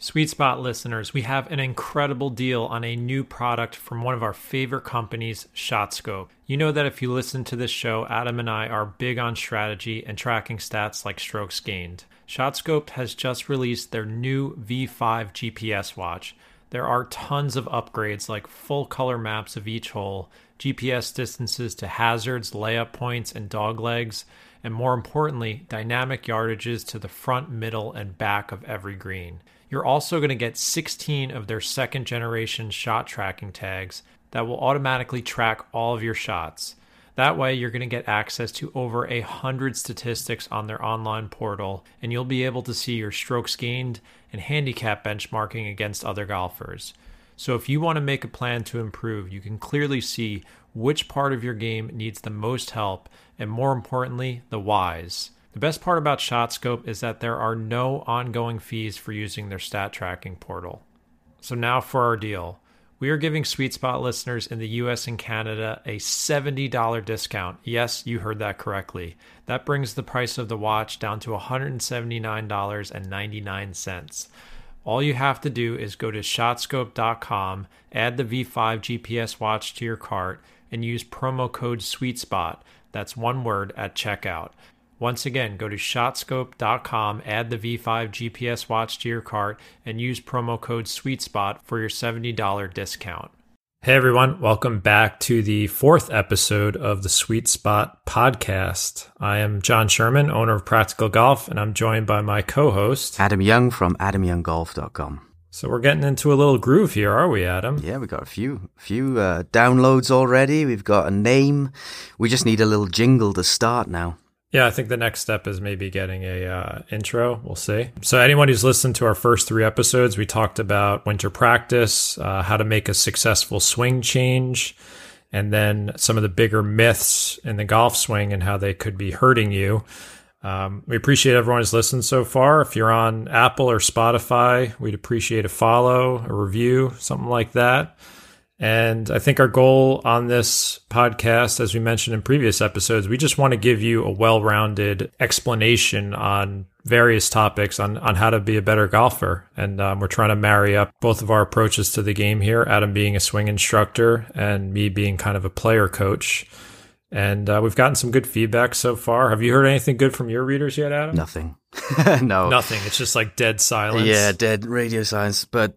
Sweet Spot listeners, we have an incredible deal on a new product from one of our favorite companies, ShotScope. You know that if you listen to this show, Adam and I are big on strategy and tracking stats like strokes gained. ShotScope has just released their new V5 GPS watch. There are tons of upgrades like full color maps of each hole, GPS distances to hazards, layup points, and dog legs, and more importantly, dynamic yardages to the front, middle, and back of every green. You're also going to get 16 of their second generation shot tracking tags that will automatically track all of your shots. That way, you're going to get access to over 100 statistics on their online portal, and you'll be able to see your strokes gained and handicap benchmarking against other golfers. So if you want to make a plan to improve, you can clearly see which part of your game needs the most help, and more importantly, the whys. The best part about ShotScope is that there are no ongoing fees for using their stat tracking portal. So now for our deal. We are giving Sweet Spot listeners in the US and Canada a $70 discount. Yes, you heard that correctly. That brings the price of the watch down to $179.99. All you have to do is go to shotscope.com, add the V5 GPS watch to your cart, and use promo code SweetSpot. That's one word at checkout. Once again, go to shotscope.com, add the V5 GPS watch to your cart, and use promo code SweetSpot for your $70 discount. Hey everyone, welcome back to the fourth episode of the Sweet Spot podcast. I am John Sherman, owner of Practical Golf, and I'm joined by my co-host, Adam Young from AdamYoungGolf.com. So we're getting into a little groove here, are we, Adam? Yeah, we got a few downloads already. We've got a name. We just need a little jingle to start now. Yeah, I think the next step is maybe getting a intro. We'll see. So anyone who's listened to our first three episodes, we talked about winter practice, how to make a successful swing change, and then some of the bigger myths in the golf swing and how they could be hurting you. We appreciate everyone who's listened so far. If you're on Apple or Spotify, we'd appreciate a follow, a review, something like that. And I think our goal on this podcast, as we mentioned in previous episodes, we just want to give you a well-rounded explanation on various topics on how to be a better golfer. And we're trying to marry up both of our approaches to the game here, Adam being a swing instructor and me being kind of a player coach. And we've gotten some good feedback so far. Have you heard anything good from your readers yet, Adam? Nothing. No. Nothing. It's just like dead silence. Yeah, dead radio silence. But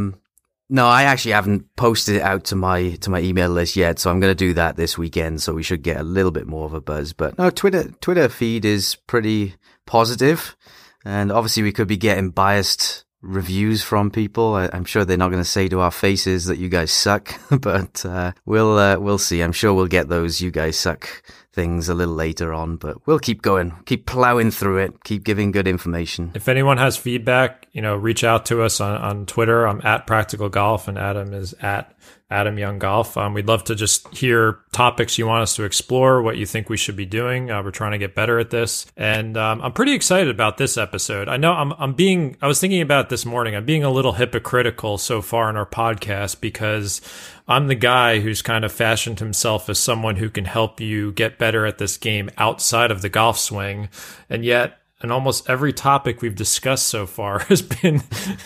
no, I actually haven't posted it out to my email list yet, so I'm going to do that this weekend. So we should get a little bit more of a buzz. But no, Twitter feed is pretty positive, and obviously we could be getting biased reviews from people. I'm sure they're not going to say to our faces that you guys suck, but we'll see. I'm sure we'll get those "you guys suck" things a little later on, but we'll keep going, keep plowing through it, keep giving good information. If anyone has feedback, reach out to us on Twitter. I'm at Practical Golf and Adam is at Adam Young Golf. We'd love to just hear topics you want us to explore, what you think we should be doing. We're trying to get better at this. And I'm pretty excited about this episode. I know I was thinking about it this morning. I'm being a little hypocritical so far in our podcast because I'm the guy who's kind of fashioned himself as someone who can help you get better at this game outside of the golf swing. And yet, and almost every topic we've discussed so far has been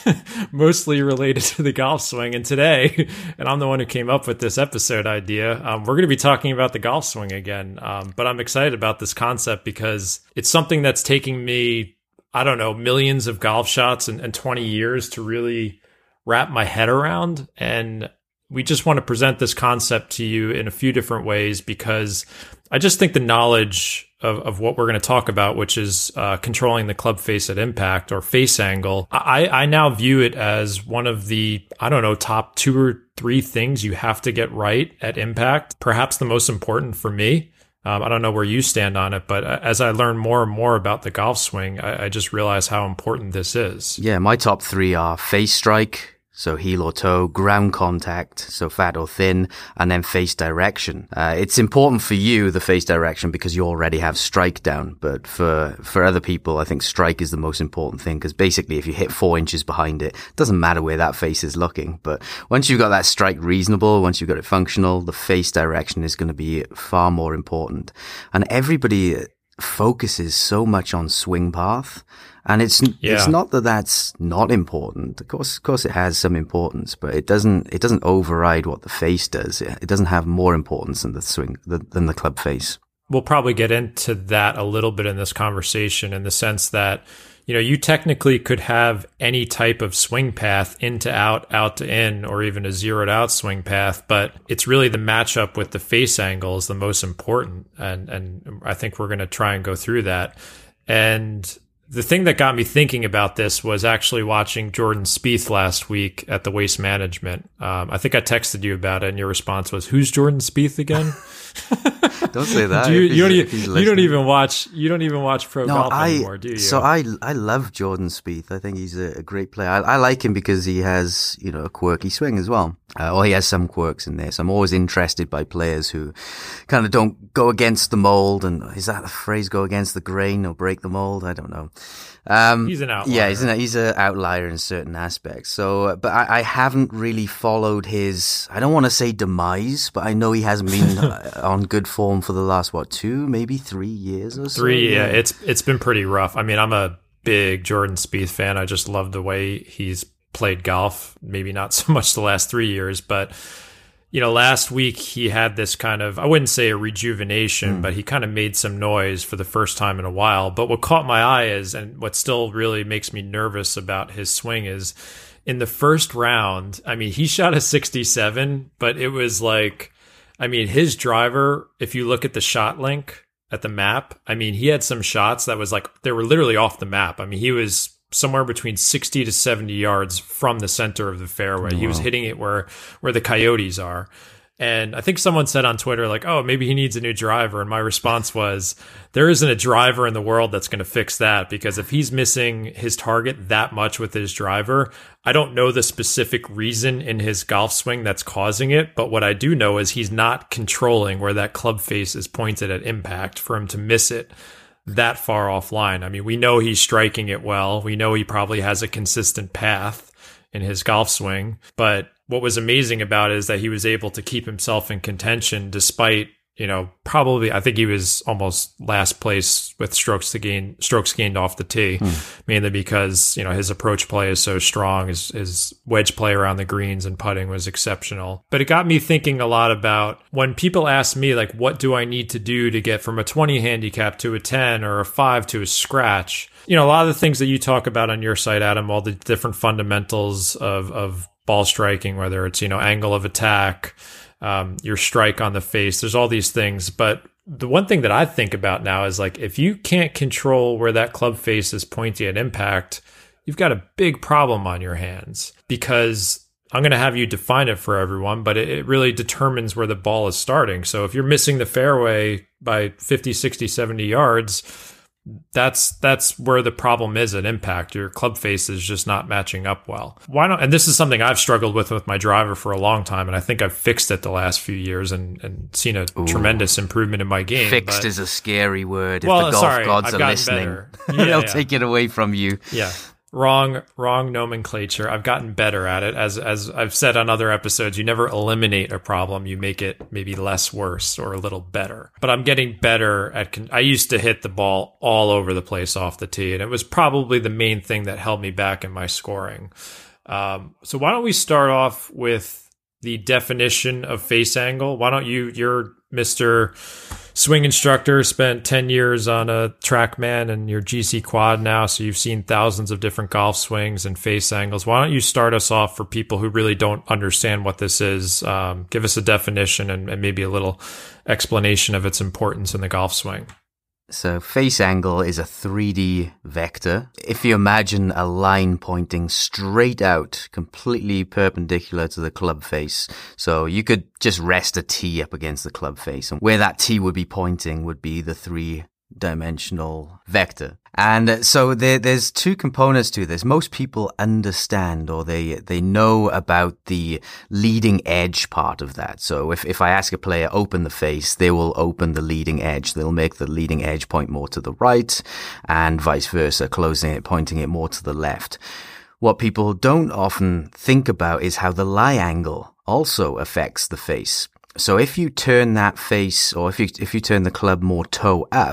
mostly related to the golf swing. And today, and I'm the one who came up with this episode idea, we're going to be talking about the golf swing again. But I'm excited about this concept because it's something that's taking me, millions of golf shots and 20 years to really wrap my head around. And we just want to present this concept to you in a few different ways because I just think the knowledge of what we're going to talk about, which is controlling the club face at impact or face angle, I now view it as one of the, top 2 or 3 things you have to get right at impact. Perhaps the most important for me. I don't know where you stand on it, but as I learn more and more about the golf swing, I just realize how important this is. Yeah, my top 3 are face strike, so heel or toe, ground contact, so fat or thin, and then face direction. It's important for you, the face direction, because you already have strike down. But for other people, I think strike is the most important thing, because basically if you hit 4 inches behind it, it doesn't matter where that face is looking. But once you've got that strike reasonable, once you've got it functional, the face direction is going to be far more important. And everybody focuses so much on swing path. And it's not that that's not important. Of course it has some importance, but it doesn't override what the face does. It doesn't have more importance than the swing, than the club face. We'll probably get into that a little bit in this conversation, in the sense that, you technically could have any type of swing path, in to out, out to in, or even a zeroed out swing path, but it's really the matchup with the face angle is the most important. And I think we're going to try and go through that. And the thing that got me thinking about this was actually watching Jordan Spieth last week at the Waste Management. I think I texted you about it, and your response was, "Who's Jordan Spieth again?" Don't say that. You don't even watch pro golf anymore, do you? So I love Jordan Spieth. I think he's a great player. I like him because he has a quirky swing as well. Or he has some quirks in there. So I'm always interested by players who kind of don't go against the mold. And is that the phrase, go against the grain or break the mold? I don't know. He's an outlier. Yeah, he's an outlier in certain aspects. So, but I haven't really followed his, I don't want to say demise, but I know he hasn't been on good form for the last, 2, maybe 3 years or so. 3, yeah. It's been pretty rough. I mean, I'm a big Jordan Spieth fan. I just love the way he's played golf. Maybe not so much the last 3 years, but last week he had this kind of, I wouldn't say a rejuvenation, but he kind of made some noise for the first time in a while. But what caught my eye is, and what still really makes me nervous about his swing is, in the first round, I mean, he shot a 67, but it was like, I mean, his driver, if you look at the shot link at the map, I mean, he had some shots that was like, they were literally off the map. I mean, he was somewhere between 60 to 70 yards from the center of the fairway. Wow. He was hitting it where the coyotes are. And I think someone said on Twitter, like, oh, maybe he needs a new driver. And my response was, there isn't a driver in the world that's going to fix that, because if he's missing his target that much with his driver, I don't know the specific reason in his golf swing that's causing it. But what I do know is he's not controlling where that club face is pointed at impact for him to miss it that far offline. I mean, we know he's striking it well. We know he probably has a consistent path in his golf swing. But what was amazing about it is that he was able to keep himself in contention despite, probably, I think he was almost last place with strokes gained off the tee, mainly because, his approach play is so strong. His wedge play around the greens and putting was exceptional. But it got me thinking a lot about when people ask me, like, what do I need to do to get from a 20 handicap to a 10 or a 5 to a scratch? A lot of the things that you talk about on your site, Adam, all the different fundamentals of ball striking, whether it's, angle of attack, your strike on the face, there's all these things. But the one thing that I think about now is, like, if you can't control where that club face is pointing at impact, you've got a big problem on your hands, because I'm going to have you define it for everyone, but it really determines where the ball is starting. So if you're missing the fairway by 50, 60, 70 yards, that's where the problem is at impact. Your club face is just not matching up well. Why not? And this is something I've struggled with my driver for a long time, and I think I've fixed it the last few years and seen a tremendous improvement in my game. Fixed is a scary word. If the golf gods are listening, they'll take it away from you. Yeah. Wrong nomenclature. I've gotten better at it. As I've said on other episodes, you never eliminate a problem. You make it maybe less worse or a little better. But I'm getting better at, I used to hit the ball all over the place off the tee, and it was probably the main thing that held me back in my scoring. So why don't we start off with the definition of face angle? Why don't you're Mr. Swing instructor, spent 10 years on a TrackMan and your GC quad now, so you've seen thousands of different golf swings and face angles. Why don't you start us off for people who really don't understand what this is? Give us a definition and maybe a little explanation of its importance in the golf swing. So face angle is a 3D vector. If you imagine a line pointing straight out, completely perpendicular to the club face. So you could just rest a tee up against the club face, and where that tee would be pointing would be the 3-dimensional vector. And so there's two components to this. Most people understand, or they know about the leading edge part of that. So if I ask a player, open the face, they will open the leading edge. They'll make the leading edge point more to the right, and vice versa, closing it, pointing it more to the left. What people don't often think about is how the lie angle also affects the face. So if you turn that face, or if you turn the club more toe up,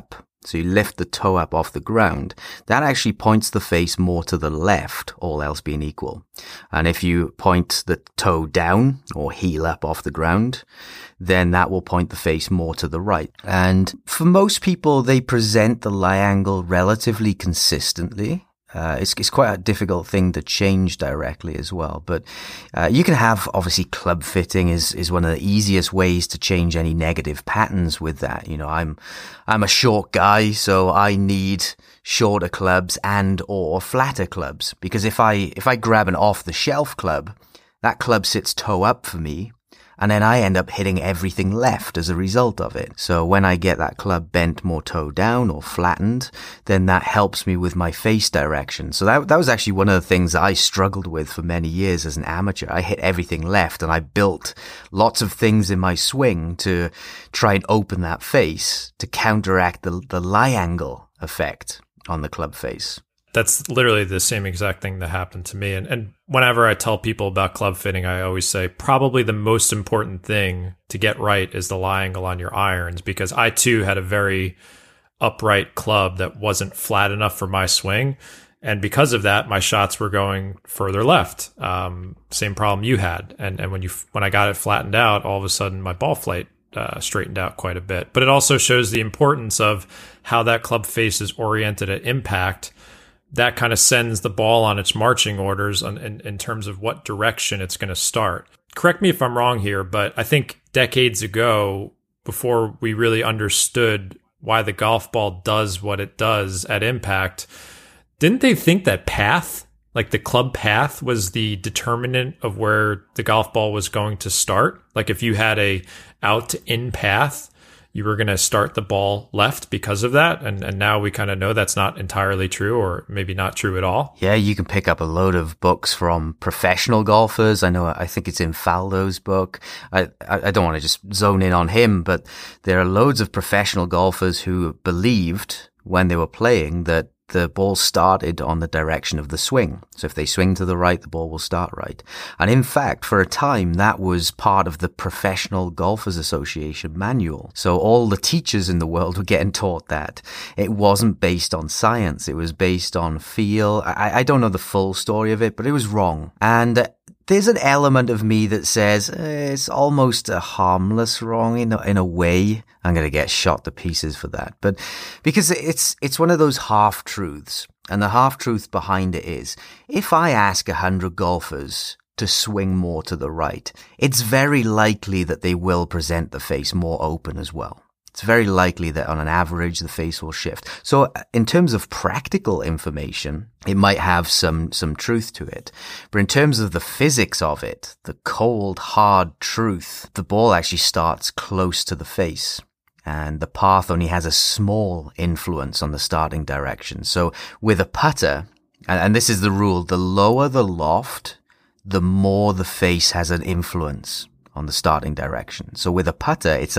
so you lift the toe up off the ground, that actually points the face more to the left, all else being equal. And if you point the toe down or heel up off the ground, then that will point the face more to the right. And for most people, they present the lie angle relatively consistently. It's quite a difficult thing to change directly as well. But you can have, obviously, club fitting is one of the easiest ways to change any negative patterns with that. You know, I'm a short guy, so I need shorter clubs and or flatter clubs. Because if I grab an off-the-shelf club, that club sits toe up for me, and then I end up hitting everything left as a result of it. So when I get that club bent more toe down or flattened, then that helps me with my face direction. So that was actually one of the things that I struggled with for many years as an amateur. I hit everything left, and I built lots of things in my swing to try and open that face to counteract the lie angle effect on the club face. That's literally the same exact thing that happened to me. And whenever I tell people about club fitting, I always say probably the most important thing to get right is the lie angle on your irons, because I too had a very upright club that wasn't flat enough for my swing. And because of that, my shots were going further left. Same problem you had. And when I got it flattened out, all of a sudden my ball flight straightened out quite a bit. But it also shows the importance of how that club face is oriented at impact. That kind of sends the ball on its marching orders in terms of what direction it's going to start. Correct me if I'm wrong here, but I think decades ago, before we really understood why the golf ball does what it does at impact, didn't they think that path, like the club path, was the determinant of where the golf ball was going to start? Like if you had a out to in path, you were going to start the ball left because of that. And now we kind of know that's not entirely true, or maybe not true at all. Yeah, you can pick up a load of books from professional golfers. I think it's in Faldo's book. I don't want to just zone in on him, but there are loads of professional golfers who believed when they were playing that the ball started on the direction of the swing. So if they swing to the right, the ball will start right. And in fact, for a time, that was part of the Professional Golfers Association manual. So all the teachers in the world were getting taught that. It wasn't based on science. It was based on feel. I don't know the full story of it, but it was wrong. And there's an element of me that says it's almost a harmless wrong in a way. I'm going to get shot to pieces for that. But because it's one of those half-truths. And the half-truth behind it is, if I ask 100 golfers to swing more to the right, it's very likely that they will present the face more open as well. It's very likely that on an average, the face will shift. So in terms of practical information, it might have some truth to it. But in terms of the physics of it, the cold, hard truth, the ball actually starts close to the face. And the path only has a small influence on the starting direction. So with a putter, and this is the rule, the lower the loft, the more the face has an influence on the starting direction. So with a putter, it's a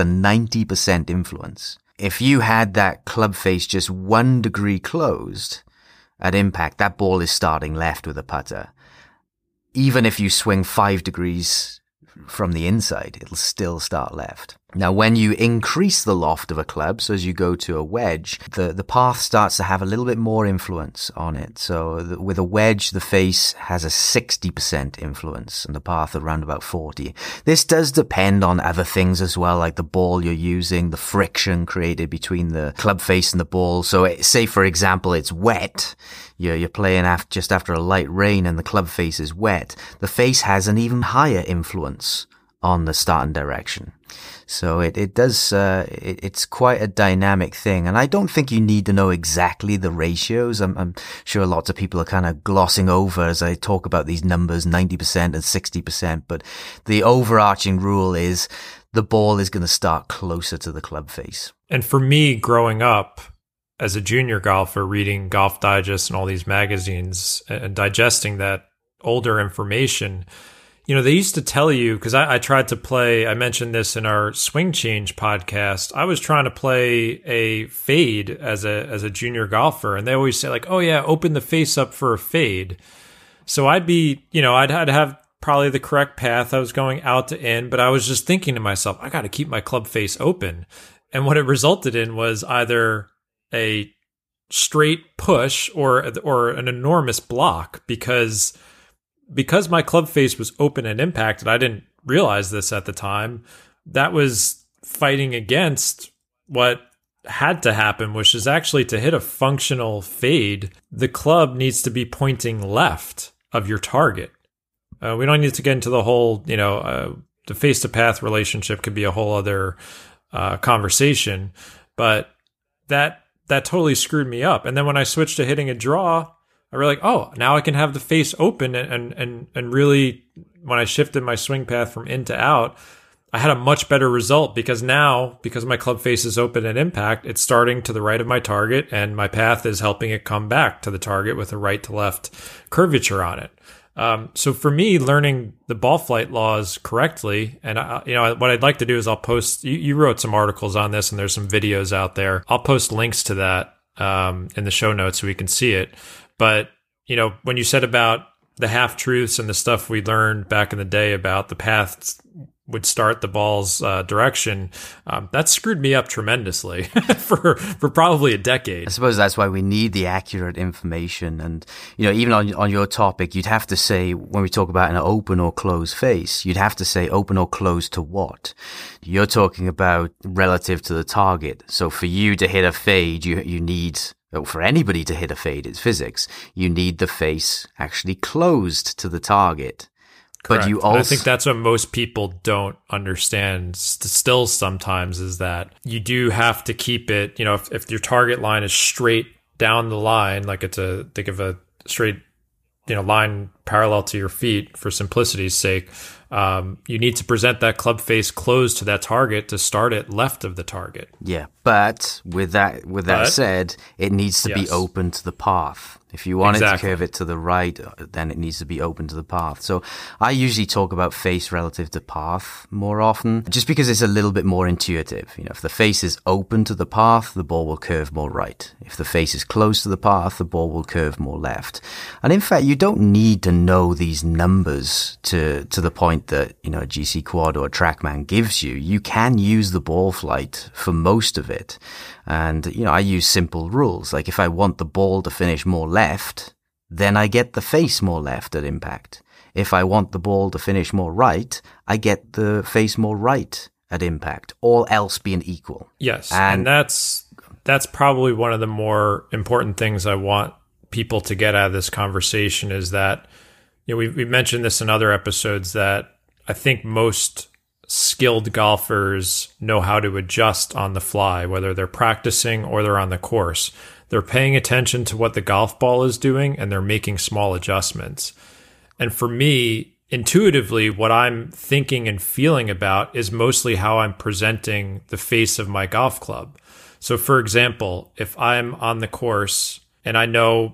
90% influence. If you had that club face just 1 degree closed at impact, that ball is starting left with a putter. Even if you swing 5 degrees from the inside, it'll still start left. Now, when you increase the loft of a club, so as you go to a wedge, the path starts to have a little bit more influence on it. So with a wedge, the face has a 60% influence and the path around about 40. This does depend on other things as well, like the ball you're using, the friction created between the club face and the ball. So say, for example, it's wet. You're playing just after a light rain and the club face is wet. The face has an even higher influence on the starting direction. So it's quite a dynamic thing. And I don't think you need to know exactly the ratios. I'm sure lots of people are kind of glossing over as I talk about these numbers, 90% and 60%. But the overarching rule is the ball is going to start closer to the club face. And for me, growing up as a junior golfer, reading Golf Digest and all these magazines and digesting that older information, they used to tell you, because I tried to play, I mentioned this in our Swing Change podcast, I was trying to play a fade as a junior golfer, and they always say like, oh yeah, open the face up for a fade. So I'd be, I'd have probably the correct path. I was going out to in, but I was just thinking to myself, I got to keep my club face open. And what it resulted in was either a straight push or an enormous block because my club face was open and impacted. I didn't realize this at the time. That was fighting against what had to happen, which is actually to hit a functional fade, the club needs to be pointing left of your target. We don't need to get into the whole, the face to path relationship could be a whole other conversation, but that totally screwed me up. And then when I switched to hitting a draw, I realized, oh, now I can have the face open and really, when I shifted my swing path from in to out, I had a much better result because my club face is open at impact, it's starting to the right of my target and my path is helping it come back to the target with a right to left curvature on it. So for me, learning the ball flight laws correctly, and what I'd like to do is I'll post, you wrote some articles on this and there's some videos out there. I'll post links to that in the show notes so we can see it. But, when you said about the half truths and the stuff we learned back in the day about the paths would start the ball's direction, that screwed me up tremendously for probably a decade. I suppose that's why we need the accurate information. And, even on your topic, you'd have to say, when we talk about an open or closed face, you'd have to say open or closed to what? You're talking about relative to the target. So for you to hit a fade, you need... For anybody to hit a fade, it's physics. You need the face actually closed to the target. Correct. But you also, I think that's what most people don't understand still sometimes is that you do have to keep it, if your target line is straight down the line, like think of a straight, line parallel to your feet for simplicity's sake, you need to present that club face closed to that target to start it left of the target. Yeah, but with that said, it needs to be open to the path. If you want it to curve it to the right, then it needs to be open to the path. So I usually talk about face relative to path more often, just because it's a little bit more intuitive. If the face is open to the path, the ball will curve more right. If the face is close to the path, the ball will curve more left. And in fact, you don't need to know these numbers to the point that, a GC Quad or a TrackMan gives you. You can use the ball flight for most of it. And, I use simple rules. Like if I want the ball to finish more left, then I get the face more left at impact. If I want the ball to finish more right, I get the face more right at impact, all else being equal. Yes. And that's probably one of the more important things I want people to get out of this conversation is that, we mentioned this in other episodes that I think most skilled golfers know how to adjust on the fly, whether they're practicing or they're on the course. They're paying attention to what the golf ball is doing and they're making small adjustments. And for me, intuitively, what I'm thinking and feeling about is mostly how I'm presenting the face of my golf club. So for example, if I'm on the course and I know,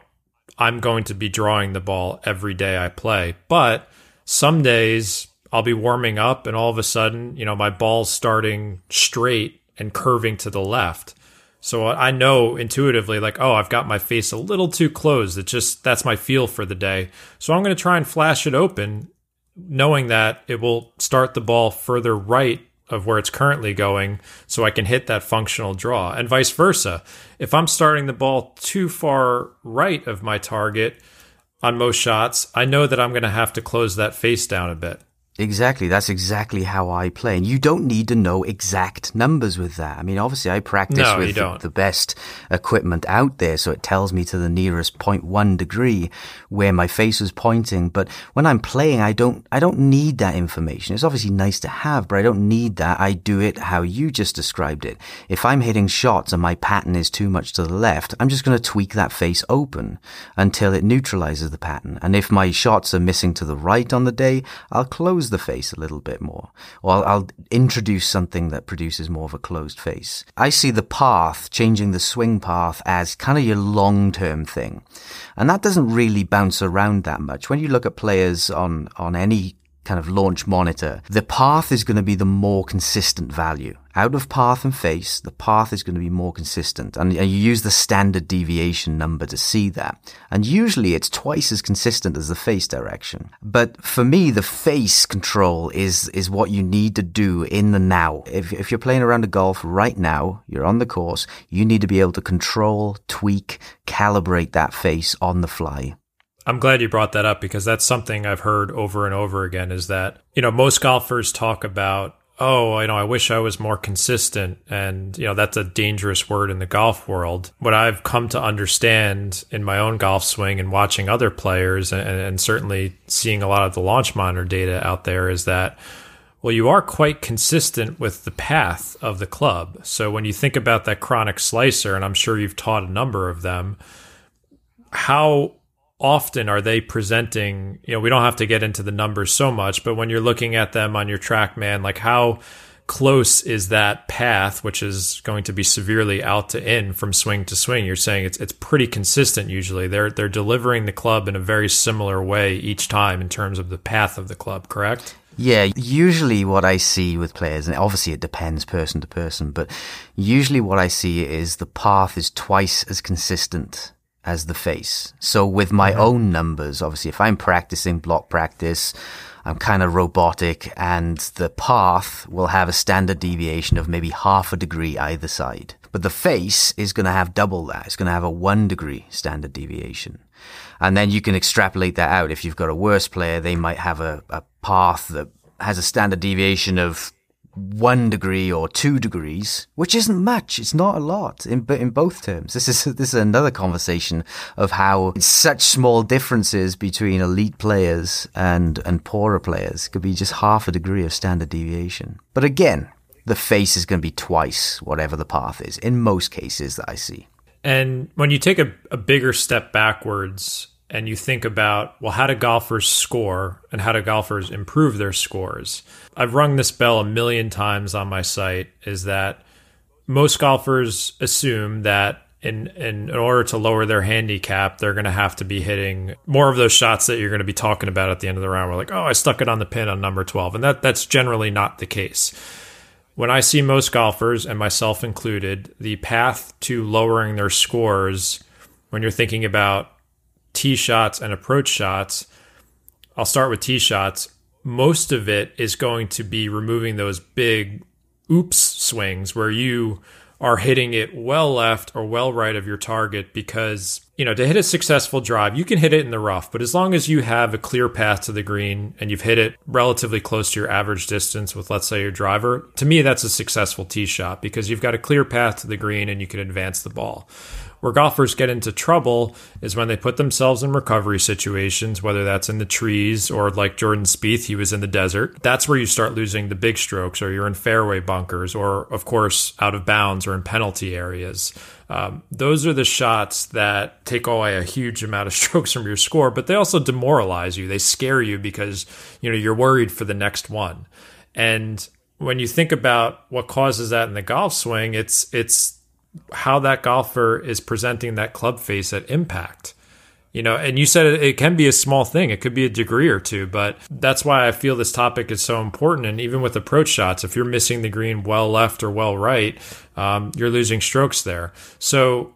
I'm going to be drawing the ball every day I play, but some days I'll be warming up and all of a sudden, my ball's starting straight and curving to the left. So I know intuitively like, oh, I've got my face a little too closed. That's my feel for the day. So I'm going to try and flash it open, knowing that it will start the ball further right of where it's currently going so I can hit that functional draw, and vice versa. If I'm starting the ball too far right of my target on most shots, I know that I'm going to have to close that face down a bit. Exactly. That's exactly how I play. And you don't need to know exact numbers with that. I mean, obviously I practice with the best equipment out there. So it tells me to the nearest 0.1 degree where my face is pointing. But when I'm playing, I don't need that information. It's obviously nice to have, but I don't need that. I do it how you just described it. If I'm hitting shots and my pattern is too much to the left, I'm just going to tweak that face open until it neutralizes the pattern. And if my shots are missing to the right on the day, I'll close the face a little bit more, or I'll introduce something that produces more of a closed face. I see the path, changing the swing path, as kind of your long-term thing, and that doesn't really bounce around that much. When you look at players on any kind of launch monitor, the path is going to be the more consistent value. Out of path and face, the path is going to be more consistent. And you use the standard deviation number to see that. And usually it's twice as consistent as the face direction. But for me, the face control is what you need to do in the now. If you're playing around a golf right now, you're on the course, you need to be able to control, tweak, calibrate that face on the fly. I'm glad you brought that up, because that's something I've heard over and over again, is that, most golfers talk about, I wish I was more consistent. And, that's a dangerous word in the golf world. What I've come to understand in my own golf swing and watching other players, and certainly seeing a lot of the launch monitor data out there, is that, well, you are quite consistent with the path of the club. So when you think about that chronic slicer, and I'm sure you've taught a number of them, how often are they presenting, we don't have to get into the numbers so much, but when you're looking at them on your TrackMan, like how close is that path, which is going to be severely out to in from swing to swing? You're saying it's pretty consistent usually. They're delivering the club in a very similar way each time in terms of the path of the club, correct? Yeah, usually what I see with players, and obviously it depends person to person, but usually what I see is the path is twice as consistent as the face. So with my own numbers, obviously, if I'm practicing block practice, I'm kind of robotic, and the path will have a standard deviation of maybe half a degree either side. But the face is going to have double that. It's going to have a 1 degree standard deviation. And then you can extrapolate that out. If you've got a worse player, they might have a path that has a standard deviation of 1 degree or 2 degrees, which isn't much. It's not a lot in both terms. This is another conversation of how it's such small differences between elite players and poorer players. It could be just half a degree of standard deviation. But again, the face is going to be twice whatever the path is in most cases that I see. And when you take a bigger step backwards and you think about, well, how do golfers score and how do golfers improve their scores? I've rung this bell a million times on my site, is that most golfers assume that in order to lower their handicap, they're going to have to be hitting more of those shots that you're going to be talking about at the end of the round. We're like, I stuck it on the pin on number 12. And that's generally not the case. When I see most golfers, and myself included, the path to lowering their scores, when you're thinking about tee shots and approach shots, I'll start with tee shots. Most of it is going to be removing those big oops swings where you are hitting it well left or well right of your target, because, to hit a successful drive, you can hit it in the rough, but as long as you have a clear path to the green and you've hit it relatively close to your average distance with, let's say, your driver, to me, that's a successful tee shot, because you've got a clear path to the green and you can advance the ball. Where golfers get into trouble is when they put themselves in recovery situations, whether that's in the trees or like Jordan Spieth, he was in the desert. That's where you start losing the big strokes, or you're in fairway bunkers, or of course out of bounds or in penalty areas. Those are the shots that take away a huge amount of strokes from your score, but they also demoralize you. They scare you because, you're worried for the next one. And when you think about what causes that in the golf swing, it's how that golfer is presenting that club face at impact. And you said it can be a small thing. It could be a degree or two, but that's why I feel this topic is so important. And even with approach shots, if you're missing the green well left or well right, you're losing strokes there. So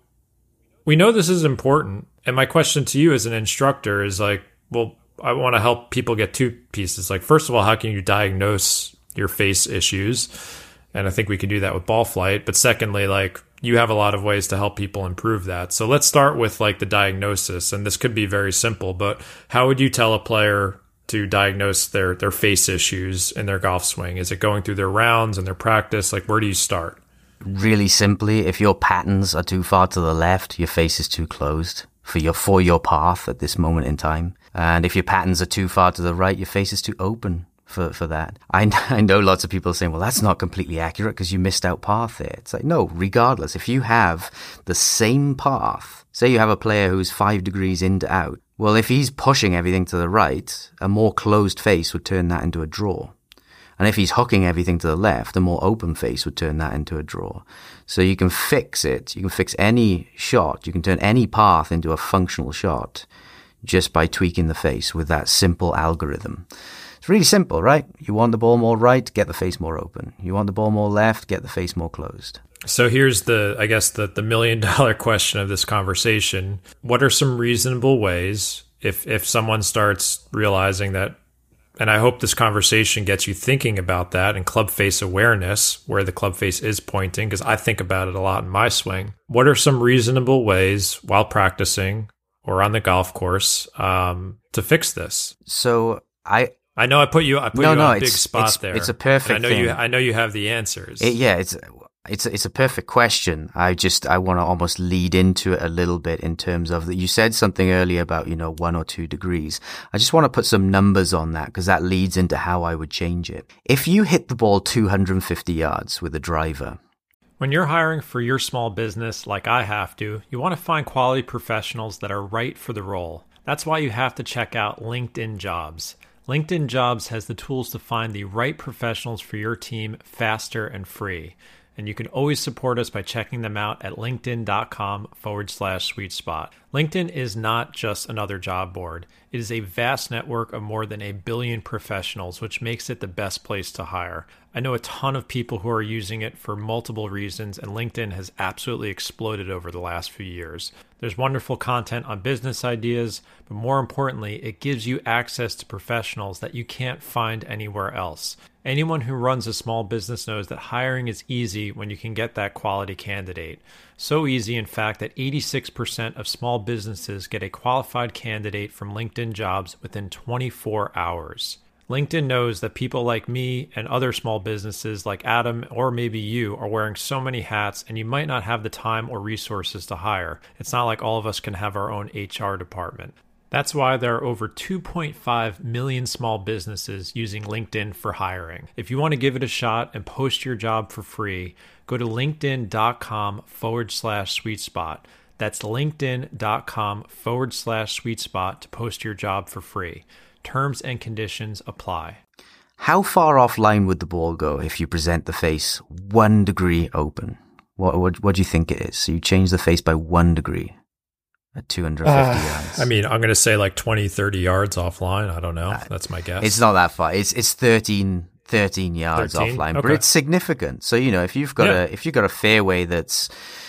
we know this is important. And my question to you as an instructor is like, well, I want to help people get two pieces. Like, first of all, how can you diagnose your face issues? And I think we can do that with ball flight. But secondly, like, you have a lot of ways to help people improve that. So let's start with like the diagnosis. And this could be very simple, but how would you tell a player to diagnose their face issues in their golf swing? Is it going through their rounds and their practice? Like, where do you start? Really simply, if your patterns are too far to the left, your face is too closed for your path at this moment in time. And if your patterns are too far to the right, your face is too open for that. I know lots of people are saying, well, that's not completely accurate because you missed out path there. It's like, no, regardless, if you have the same path, say you have a player who's 5 degrees in to out, well, if he's pushing everything to the right, a more closed face would turn that into a draw. And if he's hooking everything to the left, a more open face would turn that into a draw. So you can fix it. You can fix any shot. You can turn any path into a functional shot just by tweaking the face with that simple algorithm. It's really simple, right? You want the ball more right, get the face more open. You want the ball more left, get the face more closed. So here's I guess the $1 million question of this conversation. What are some reasonable ways if someone starts realizing that, and I hope this conversation gets you thinking about that and club face awareness, where the club face is pointing, because I think about it a lot in my swing. What are some reasonable ways while practicing or on the golf course to fix this? So I know I put you on a big spot there. It's a perfect thing. I know you have the answers. It's a perfect question. I want to almost lead into it a little bit in terms of that. You said something earlier about, 1 or 2 degrees. I just want to put some numbers on that because that leads into how I would change it. If you hit the ball 250 yards with a driver. When you're hiring for your small business like I have to, you want to find quality professionals that are right for the role. That's why you have to check out LinkedIn Jobs. LinkedIn Jobs has the tools to find the right professionals for your team faster and free. And you can always support us by checking them out at linkedin.com/sweet spot. LinkedIn is not just another job board. It is a vast network of more than 1 billion professionals, which makes it the best place to hire. I know a ton of people who are using it for multiple reasons, and LinkedIn has absolutely exploded over the last few years. There's wonderful content on business ideas, but more importantly, it gives you access to professionals that you can't find anywhere else. Anyone who runs a small business knows that hiring is easy when you can get that quality candidate. So easy, in fact, that 86% of small businesses get a qualified candidate from LinkedIn Jobs within 24 hours. LinkedIn knows that people like me and other small businesses like Adam or maybe you are wearing so many hats, and you might not have the time or resources to hire. It's not like all of us can have our own HR department. That's why there are over 2.5 million small businesses using LinkedIn for hiring. If you want to give it a shot and post your job for free, go to linkedin.com/sweet spot. That's linkedin.com/sweet spot to post your job for free. Terms and conditions apply. How far offline would the ball go if you present the face 1 degree open? What do you think it is? So you change the face by 1 degree. At 250 yards. I mean, I'm going to say like 20, 30 yards offline. I don't know. That's my guess. It's not that far. It's 13 yards offline, okay. But it's significant. So, if you've got a fairway that's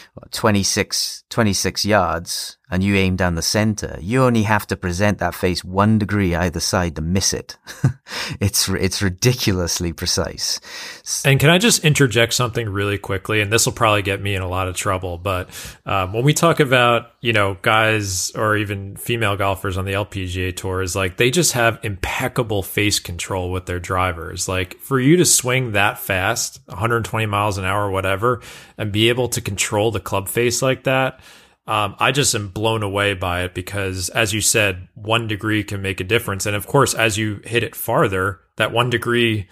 26 yards and you aim down the center, you only have to present that face 1 degree either side to miss it. It's ridiculously precise. And can I just interject something really quickly? And this will probably get me in a lot of trouble. But when we talk about, guys or even female golfers on the LPGA tour, is like they just have impeccable face control with their drivers. Like for you to swing that fast, 120 miles an hour or whatever, and be able to control the club face like that, I just am blown away by it because, as you said, 1 degree can make a difference. And of course, as you hit it farther, that 1 degree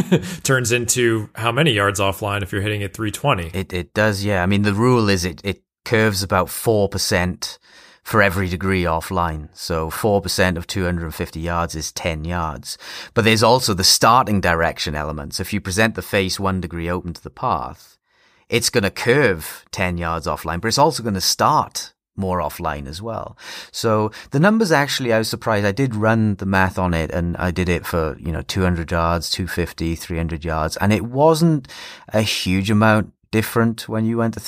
turns into how many yards offline if you're hitting it 320? It does, yeah. I mean, the rule is it curves about 4% for every degree offline. So 4% of 250 yards is 10 yards. But there's also the starting direction elements. If you present the face 1 degree open to the path, it's going to curve 10 yards offline, but it's also going to start more offline as well. So the numbers actually, I was surprised. I did run the math on it, and I did it for, 200 yards, 250, 300 yards. And it wasn't a huge amount different when you went to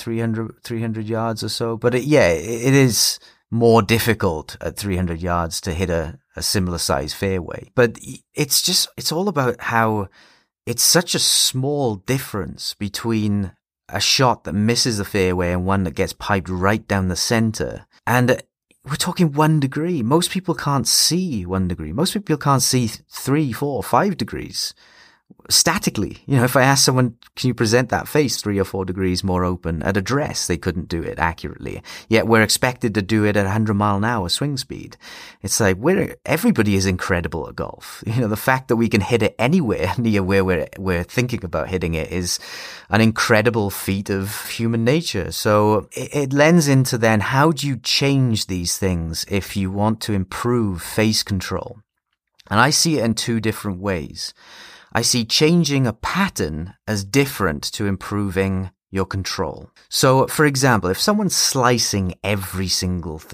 300 yards or so. But it is more difficult at 300 yards to hit a similar size fairway. But it's all about how it's such a small difference between a shot that misses the fairway and one that gets piped right down the center. And we're talking 1 degree. Most people can't see 1 degree. Most people can't see 3, 4, 5 degrees. Statically, if I asked someone, can you present that face 3 or 4 degrees more open at address, they couldn't do it accurately. Yet we're expected to do it at 100 mile an hour swing speed. It's like everybody is incredible at golf. The fact that we can hit it anywhere near where we're thinking about hitting it is an incredible feat of human nature. So it lends into then, how do you change these things if you want to improve face control? And I see it in 2 different ways. I see changing a pattern as different to improving your control. So, for example, if someone's slicing every single thing,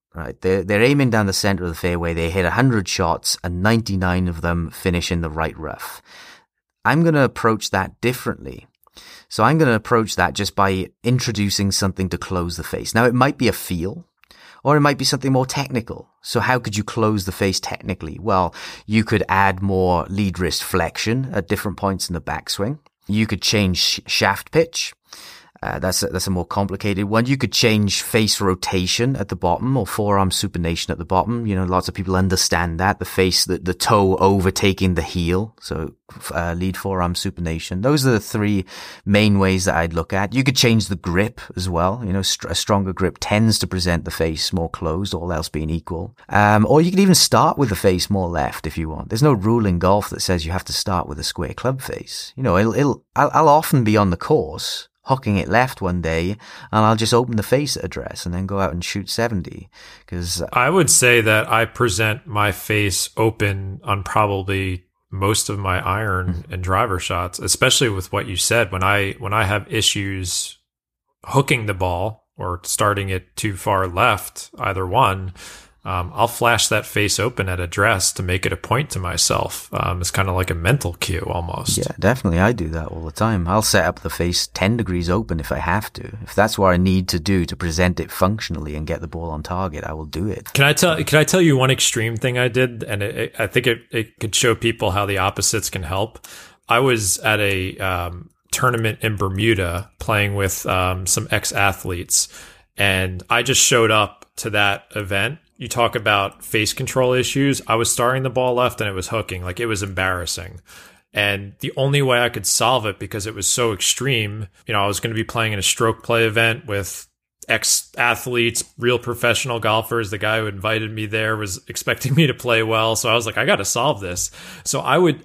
right? They're aiming down the center of the fairway. They hit 100 shots and 99 of them finish in the right rough. I'm going to approach that differently. So I'm going to approach that just by introducing something to close the face. Now, it might be a feel, or it might be something more technical. So how could you close the face technically? Well, you could add more lead wrist flexion at different points in the backswing. You could change shaft pitch. That's a more complicated one. You could change face rotation at the bottom or forearm supination at the bottom. You know, lots of people understand that. The toe overtaking the heel. So, lead forearm supination. Those are the three main ways that I'd look at. You could change the grip as well. You know, a stronger grip tends to present the face more closed, all else being equal. Or you could even start with the face more left if you want. There's no rule in golf that says you have to start with a square club face. You know, I'll often be on the course, hooking it left one day, and I'll just open the face address and then go out and shoot 70. Because I would say that I present my face open on probably most of my iron and driver shots, especially with what you said. When I have issues hooking the ball or starting it too far left, either one, I'll flash that face open at address to make it a point to myself. It's kind of like a mental cue almost. Yeah, definitely. I do that all the time. I'll set up the face 10 degrees open if I have to. If that's what I need to do to present it functionally and get the ball on target, I will do it. Can I tell you one extreme thing I did? And I think it could show people how the opposites can help. I was at a tournament in Bermuda playing with some ex-athletes, and I just showed up to that event. You talk about face control issues. I was starting the ball left and it was hooking. Like, it was embarrassing. And the only way I could solve it, because it was so extreme, you know, I was going to be playing in a stroke play event with ex-athletes, real professional golfers. The guy who invited me there was expecting me to play well. So I was like, I got to solve this. So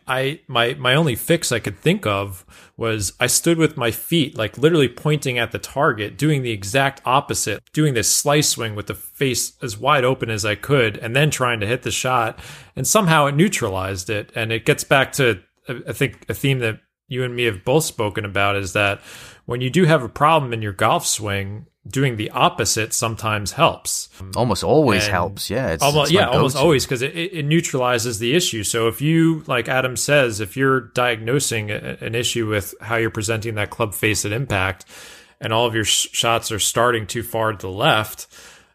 my only fix I could think of was I stood with my feet, like literally pointing at the target, doing the exact opposite, doing this slice swing with the face as wide open as I could, and then trying to hit the shot. And somehow it neutralized it. And it gets back to, I think, a theme that you and me have both spoken about, is that when you do have a problem in your golf swing, doing the opposite sometimes helps. Almost always helps. Yeah. Almost always, because it neutralizes the issue. So if you, like Adam says, if you're diagnosing an issue with how you're presenting that club face at impact, and all of your shots are starting too far to the left,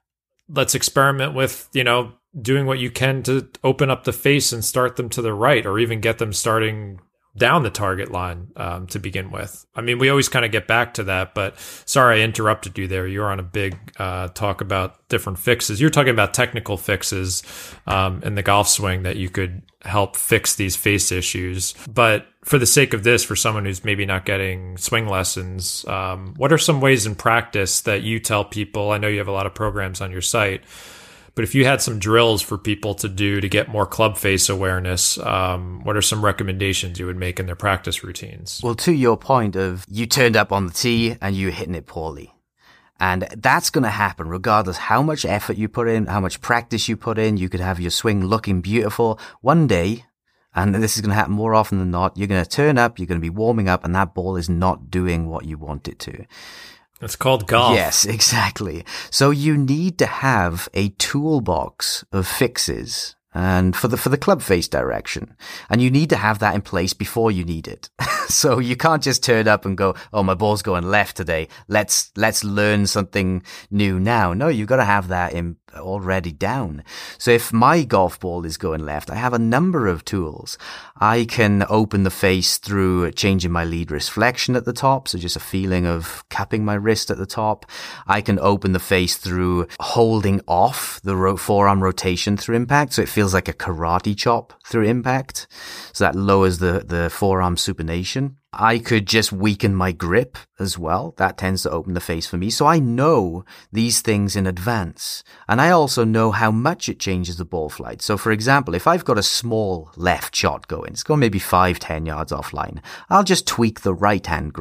let's experiment with, you know, doing what you can to open up the face and start them to the right, or even get them starting down the target line to begin with. I mean, we always kind of get back to that, but sorry I interrupted you there. You're on a big talk about different fixes. You're talking about technical fixes in the golf swing that you could help fix these face issues. But for the sake of this, for someone who's maybe not getting swing lessons, what are some ways in practice that you tell people? I know you have a lot of programs on your site, but if you had some drills for people to do to get more club face awareness, what are some recommendations you would make in their practice routines? Well, to your point of you turned up on the tee and you're hitting it poorly. And that's going to happen regardless how much effort you put in, how much practice you put in. You could have your swing looking beautiful one day, and this is going to happen more often than not. You're going to turn up, you're going to be warming up, and that ball is not doing what you want it to. It's called golf. Yes, exactly. So you need to have a toolbox of fixes, and for the club face direction, and you need to have that in place before you need it. So you can't just turn up and go, "Oh, my ball's going left today. Let's learn something new now." No, you've got to have that already down. So if my golf ball is going left, I have a number of tools. I can open the face through changing my lead wrist flexion at the top, so just a feeling of cupping my wrist at the top. I can open the face through holding off the forearm rotation through impact, so it feels like a karate chop through impact. So that lowers the forearm supination. I could just weaken my grip as well. That tends to open the face for me. So I know these things in advance. And I also know how much it changes the ball flight. So for example, if I've got a small left shot going, it's going maybe 5-10 yards offline, I'll just tweak the right hand grip.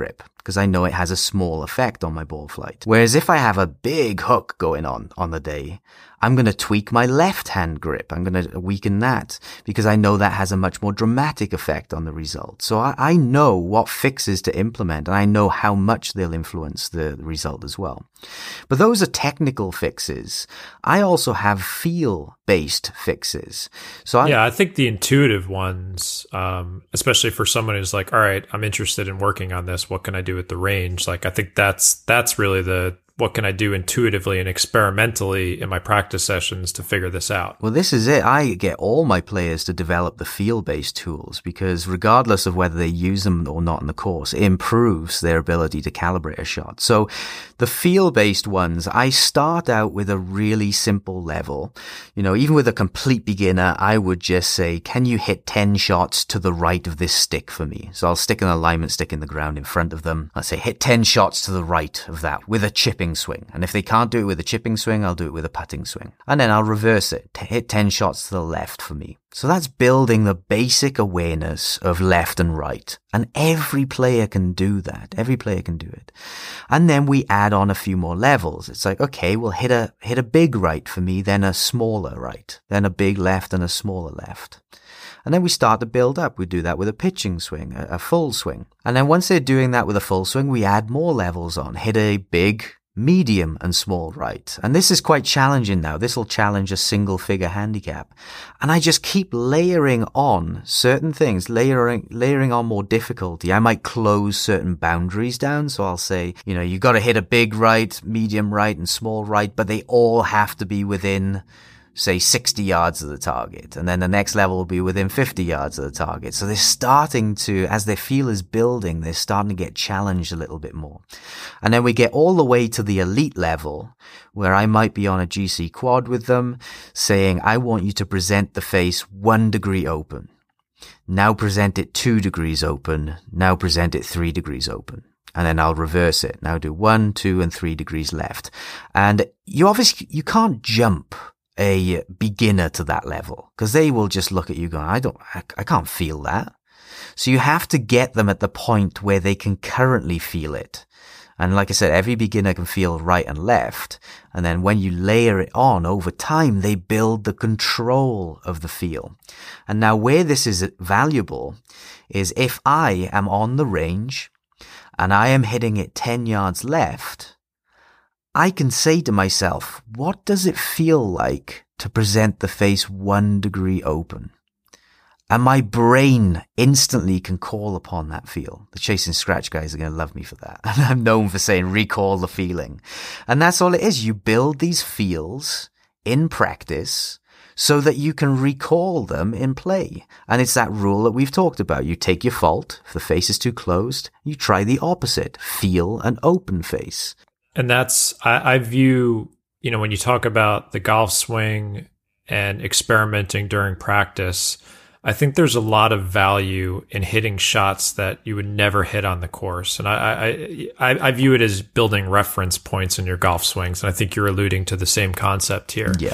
because I know it has a small effect on my ball flight. Whereas if I have a big hook going on the day, I'm going to tweak my left hand grip. I'm going to weaken that because I know that has a much more dramatic effect on the result. So I know what fixes to implement, and I know how much they'll influence the result as well. But those are technical fixes. I also have feel-based fixes. So I think the intuitive ones, especially for someone who's like, all right, I'm interested in working on this. What can I do at the range? Like, I think that's really what can I do intuitively and experimentally in my practice sessions to figure this out? Well, this is it. I get all my players to develop the feel-based tools because regardless of whether they use them or not in the course, it improves their ability to calibrate a shot. So the feel-based ones, I start out with a really simple level. You know, even with a complete beginner, I would just say, can you hit 10 shots to the right of this stick for me? So I'll stick an alignment stick in the ground in front of them. I'll say, hit 10 shots to the right of that with a chipping swing. And if they can't do it with a chipping swing, I'll do it with a putting swing. And then I'll reverse it, hit 10 shots to the left for me. So that's building the basic awareness of left and right. And every player can do that. Every player can do it. And then we add on a few more levels. It's like, okay, we'll hit a big right for me, then a smaller right, then a big left and a smaller left. And then we start to build up. We do that with a pitching swing, a full swing. And then once they're doing that with a full swing, we add more levels on. Hit a big, medium and small right. And this is quite challenging now. This will challenge a single figure handicap. And I just keep layering on certain things, layering on more difficulty. I might close certain boundaries down. So I'll say, you know, you got to hit a big right, medium right and small right, but they all have to be within, say, 60 yards of the target. And then the next level will be within 50 yards of the target. So they're starting to, as their feel is building, they're starting to get challenged a little bit more. And then we get all the way to the elite level where I might be on a GC quad with them saying, I want you to present the face 1 degree open. Now present it 2 degrees open. Now present it 3 degrees open. And then I'll reverse it. Now do 1, 2, and 3 degrees left. And you can't jump a beginner to that level because they will just look at you going, I can't feel that. So you have to get them at the point where they can currently feel it. And like I said, every beginner can feel right and left. And then when you layer it on over time, they build the control of the feel. And now where this is valuable is if I am on the range and I am hitting it 10 yards left, I can say to myself, what does it feel like to present the face 1 degree open? And my brain instantly can call upon that feel. The Chasing Scratch guys are going to love me for that. And I'm known for saying recall the feeling. And that's all it is. You build these feels in practice so that you can recall them in play. And it's that rule that we've talked about. You take your fault. If the face is too closed, you try the opposite. Feel an open face. And that's, I view, you know, when you talk about the golf swing and experimenting during practice, I think there's a lot of value in hitting shots that you would never hit on the course. And I view it as building reference points in your golf swings. And I think you're alluding to the same concept here. Yeah.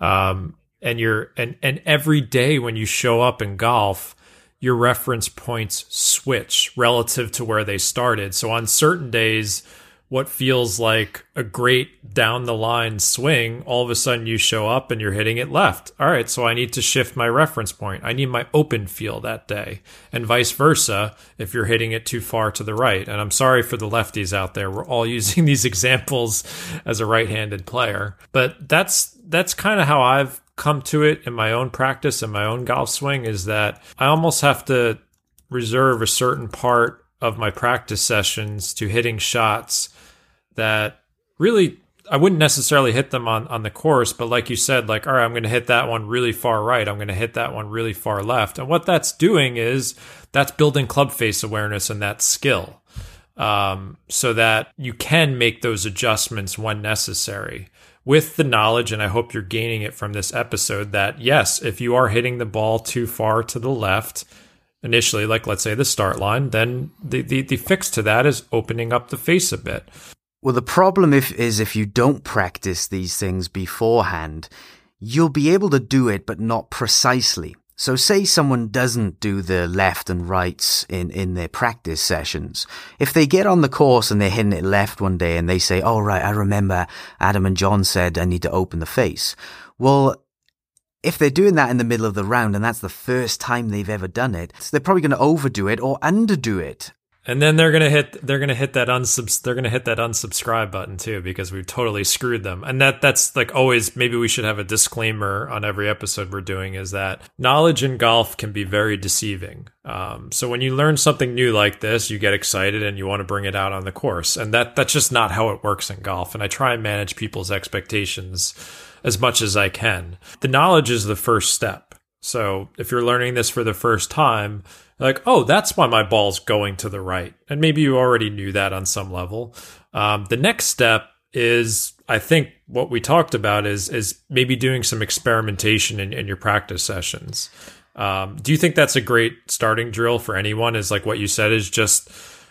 And every day when you show up in golf, your reference points switch relative to where they started. So on certain days, what feels like a great down the line swing, all of a sudden you show up and you're hitting it left. All right, so I need to shift my reference point. I need my open feel that day, and vice versa if you're hitting it too far to the right. And I'm sorry for the lefties out there. We're all using these examples as a right-handed player. But that's kind of how I've come to it in my own practice and my own golf swing, is that I almost have to reserve a certain part of my practice sessions to hitting shots that really, I wouldn't necessarily hit them on the course, but like you said, like, all right, I'm going to hit that one really far right. I'm going to hit that one really far left. And what that's doing is that's building club face awareness and that skill, so that you can make those adjustments when necessary, with the knowledge, and I hope you're gaining it from this episode, that yes, if you are hitting the ball too far to the left initially, like let's say the start line, then the fix to that is opening up the face a bit. Well, the problem is if you don't practice these things beforehand, you'll be able to do it, but not precisely. So say someone doesn't do the left and rights in their practice sessions. If they get on the course and they're hitting it left one day and they say, oh, right, I remember Adam and John said I need to open the face. Well, if they're doing that in the middle of the round and that's the first time they've ever done it, they're probably going to overdo it or underdo it. And then they're gonna hit that unsubscribe button too, because we've totally screwed them. And that's like always, maybe we should have a disclaimer on every episode we're doing, is that knowledge in golf can be very deceiving. So when you learn something new like this, you get excited and you want to bring it out on the course. And that's just not how it works in golf. And I try and manage people's expectations as much as I can. The knowledge is the first step. So if you're learning this for the first time, like, oh, that's why my ball's going to the right. And maybe you already knew that on some level. The next step is, I think what we talked about is maybe doing some experimentation in your practice sessions. Do you think that's a great starting drill for anyone? Is like what you said, is just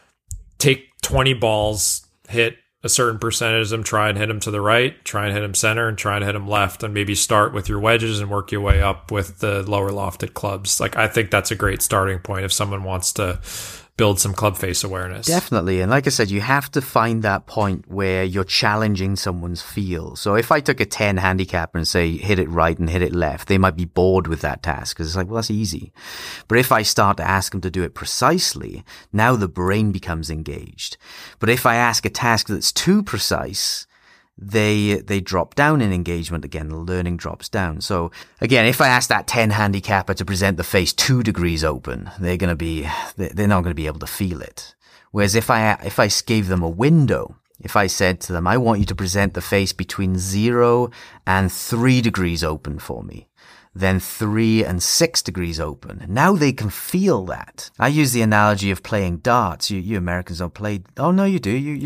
take 20 balls, hit a certain percentage of them, try and hit them to the right, try and hit them center, and try and hit them left, and maybe start with your wedges and work your way up with the lower lofted clubs. Like, I think that's a great starting point if someone wants to build some club face awareness. Definitely. And like I said, you have to find that point where you're challenging someone's feel. So if I took a 10 handicapper and say, hit it right and hit it left, they might be bored with that task because it's like, well, that's easy. But if I start to ask them to do it precisely, now the brain becomes engaged. But if I ask a task that's too precise, they drop down in engagement again. The learning drops down. So again, if I ask that 10 handicapper to present the face 2 degrees open, they're not going to be able to feel it. Whereas if I gave them a window, if I said to them, I want you to present the face between 0 and 3 degrees open for me, then 3 and 6 degrees open. Now they can feel that. I use the analogy of playing darts. You Americans don't play. Oh no, you do.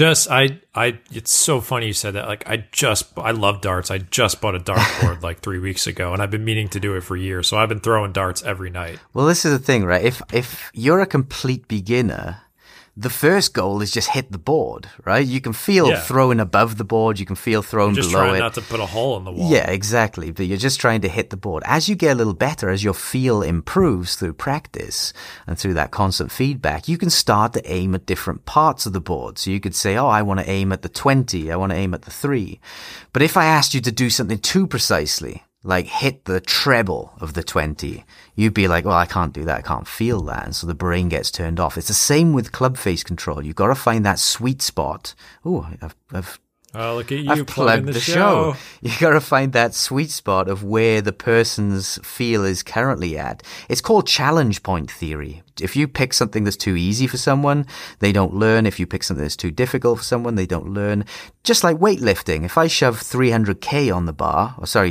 It's so funny you said that. Like, I love darts. I just bought a dartboard like 3 weeks ago, and I've been meaning to do it for years. So I've been throwing darts every night. Well, this is the thing, right? If you're a complete beginner, the first goal is just hit the board, right? You can feel throwing above the board. You can feel throwing below it. Just trying not to put a hole in the wall. Yeah, exactly. But you're just trying to hit the board. As you get a little better, as your feel improves through practice and through that constant feedback, you can start to aim at different parts of the board. So you could say, oh, I want to aim at the 20. I want to aim at the 3. But if I asked you to do something too precisely, like hit the treble of the 20, you'd be like, well, I can't do that. I can't feel that. And so the brain gets turned off. It's the same with club face control. You've got to find that sweet spot. Oh, look at you. I've plugged the show. You've got to find that sweet spot of where the person's feel is currently at. It's called challenge point theory. If you pick something that's too easy for someone, they don't learn. If you pick something that's too difficult for someone, they don't learn. Just like weightlifting. If I shove 300k on the bar,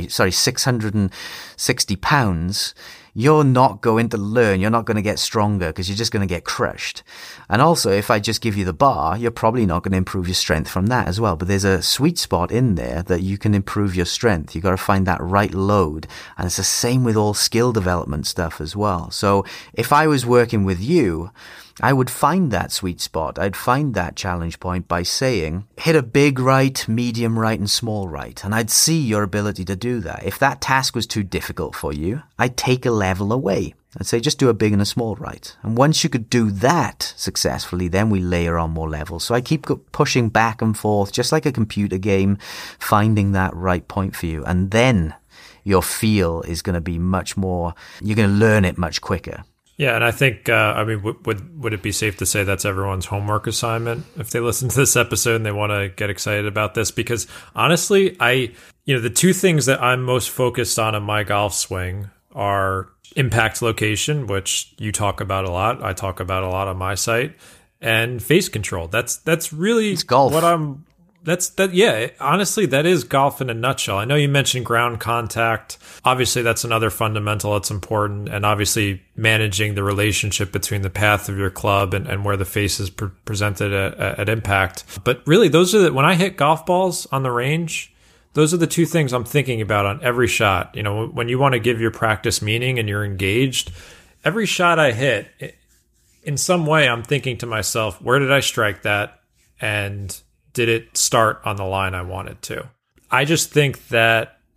660 pounds, you're not going to learn. You're not going to get stronger because you're just going to get crushed. And also, if I just give you the bar, you're probably not going to improve your strength from that as well. But there's a sweet spot in there that you can improve your strength. You got to find that right load. And it's the same with all skill development stuff as well. So if I was working with you, I would find that sweet spot. I'd find that challenge point by saying, hit a big right, medium right, and small right. And I'd see your ability to do that. If that task was too difficult for you, I'd take a level away. I'd say, just do a big and a small right. And once you could do that successfully, then we layer on more levels. So I keep pushing back and forth, just like a computer game, finding that right point for you. And then your feel is going to be much more, you're going to learn it much quicker. Yeah, and I think, would it be safe to say that's everyone's homework assignment if they listen to this episode and they want to get excited about this? Because honestly, the 2 things that I'm most focused on in my golf swing are impact location, which you talk about a lot. I talk about a lot on my site, and face control. That's really it's golf. Honestly, that is golf in a nutshell. I know you mentioned ground contact. Obviously, that's another fundamental that's important. And obviously, managing the relationship between the path of your club and where the face is presented at impact. But really, when I hit golf balls on the range, those are the 2 things I'm thinking about on every shot. You know, when you want to give your practice meaning and you're engaged, every shot I hit, in some way, I'm thinking to myself, where did I strike that? And did it start on the line I wanted to? I just think that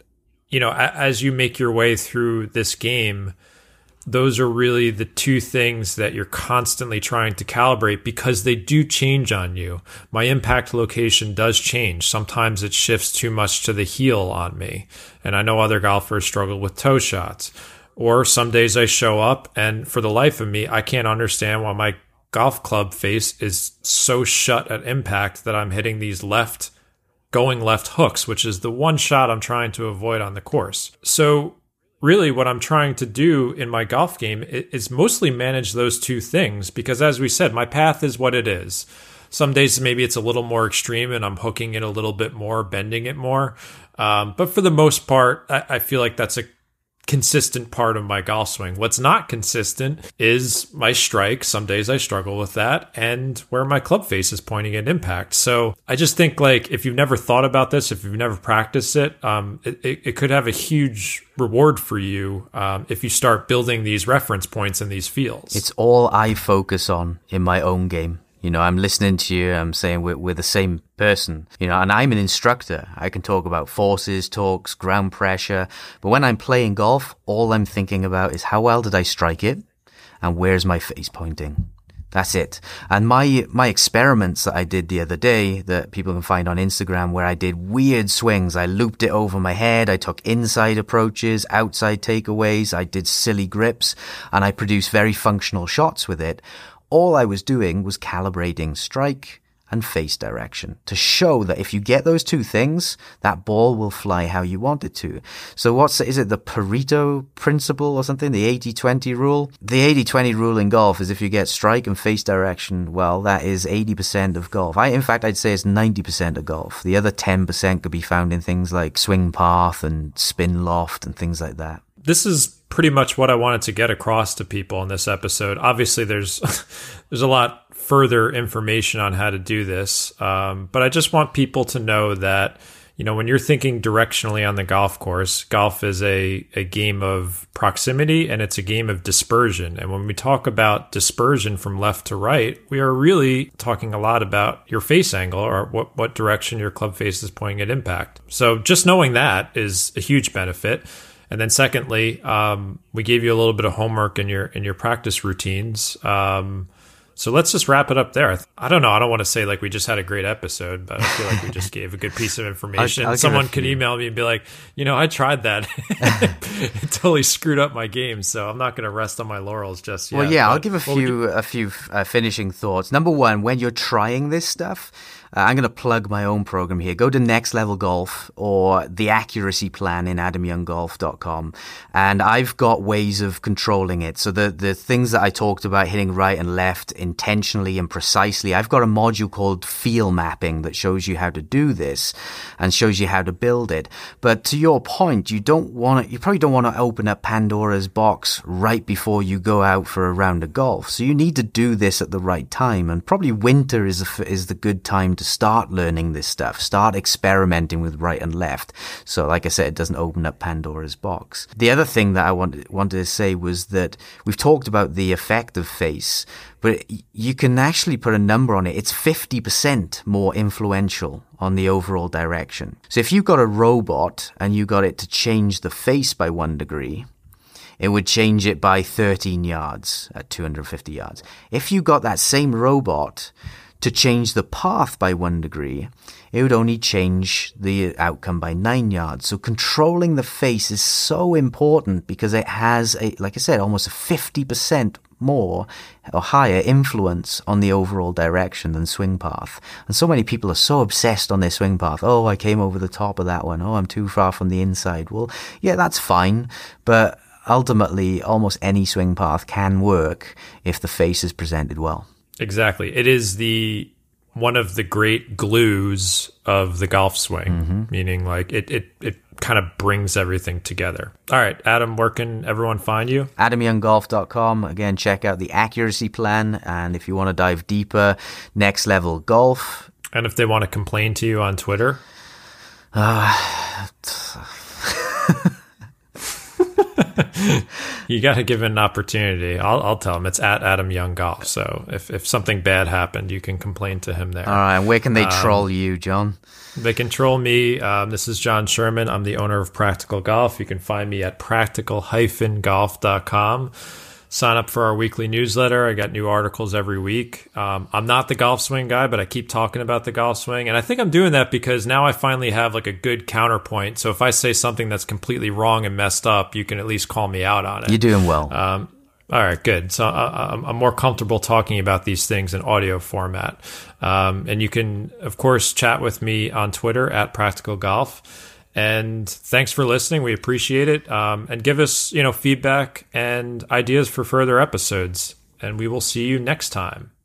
as you make your way through this game, those are really the two things that you're constantly trying to calibrate because they do change on you. My impact location does change. Sometimes it shifts too much to the heel on me. And I know other golfers struggle with toe shots. Or some days I show up and for the life of me, I can't understand why my golf club face is so shut at impact that I'm hitting these going left hooks, which is the one shot I'm trying to avoid on the course. So really what I'm trying to do in my golf game is mostly manage those two things because as we said, my path is what it is. Some days maybe it's a little more extreme and I'm hooking it a little bit more, bending it more. But for the most part, I feel like that's a consistent part of my golf swing. What's not consistent is my strike. Some days I struggle with that and where my club face is pointing at impact. So I just think like if you've never thought about this, if you've never practiced it, it could have a huge reward for you if you start building these reference points in these fields. It's all I focus on in my own game. I'm listening to you, I'm saying we're the same person, and I'm an instructor. I can talk about forces, torques, ground pressure. But when I'm playing golf, all I'm thinking about is how well did I strike it and where's my face pointing? That's it. And my experiments that I did the other day that people can find on Instagram where I did weird swings. I looped it over my head. I took inside approaches, outside takeaways. I did silly grips and I produced very functional shots with it. All I was doing was calibrating strike and face direction to show that if you get those two things, that ball will fly how you want it to. So is it the Pareto principle or something? The 80-20 rule? The 80-20 rule in golf is if you get strike and face direction, well, that is 80% of golf. In fact, I'd say it's 90% of golf. The other 10% could be found in things like swing path and spin loft and things like that. This is pretty much what I wanted to get across to people in this episode. Obviously, there's a lot further information on how to do this, but I just want people to know that when you're thinking directionally on the golf course, golf is a game of proximity and it's a game of dispersion. And when we talk about dispersion from left to right, we are really talking a lot about your face angle or what direction your club face is pointing at impact. So just knowing that is a huge benefit. And then secondly, we gave you a little bit of homework in your practice routines. So let's just wrap it up there. I don't know. I don't want to say like we just had a great episode, but I feel like we just gave a good piece of information. Someone could email me and be like, I tried that. It totally screwed up my game. So I'm not going to rest on my laurels just yet. Well, yeah, I'll give a few finishing thoughts. Number one, when you're trying this stuff, I'm going to plug my own program here. Go to Next Level Golf or the Accuracy Plan in adamyounggolf.com. And I've got ways of controlling it. So the things that I talked about, hitting right and left intentionally and precisely, I've got a module called Feel Mapping that shows you how to do this and shows you how to build it. But to your point, you probably don't want to open up Pandora's box right before you go out for a round of golf. So you need to do this at the right time. And probably winter is the good time to start learning this stuff, start experimenting with right and left. So like I said, it doesn't open up Pandora's box. The other thing that I wanted to say was that we've talked about the effect of face, but you can actually put a number on it. It's 50% more influential on the overall direction. So if you've got a robot and you got it to change the face by 1 degree, it would change it by 13 yards at 250 yards. If you got that same robot to change the path by 1 degree, it would only change the outcome by 9 yards. So controlling the face is so important because it has, like I said, almost a 50% more or higher influence on the overall direction than swing path. And so many people are so obsessed on their swing path. Oh, I came over the top of that one. Oh, I'm too far from the inside. Well, yeah, that's fine. But ultimately, almost any swing path can work if the face is presented well. Exactly. It is one of the great glues of the golf swing, meaning like it kind of brings everything together. All right, Adam, where can everyone find you? AdamYoungGolf.com. Again, check out the Accuracy Plan. And if you want to dive deeper, Next Level Golf. And if they want to complain to you on Twitter? You got to give it an opportunity. I'll tell him it's at Adam Young Golf. So if something bad happened, you can complain to him there. All right. Where can they troll you, John? They can troll me. This is John Sherman. I'm the owner of Practical Golf. You can find me at practical-golf.com. Sign up for our weekly newsletter. I got new articles every week. I'm not the golf swing guy, but I keep talking about the golf swing. And I think I'm doing that because now I finally have like a good counterpoint. So if I say something that's completely wrong and messed up, you can at least call me out on it. You're doing well. All right, good. So I'm more comfortable talking about these things in audio format. And you can, of course, chat with me on Twitter at Practical Golf. And thanks for listening. We appreciate it. And give us, feedback and ideas for further episodes. And we will see you next time.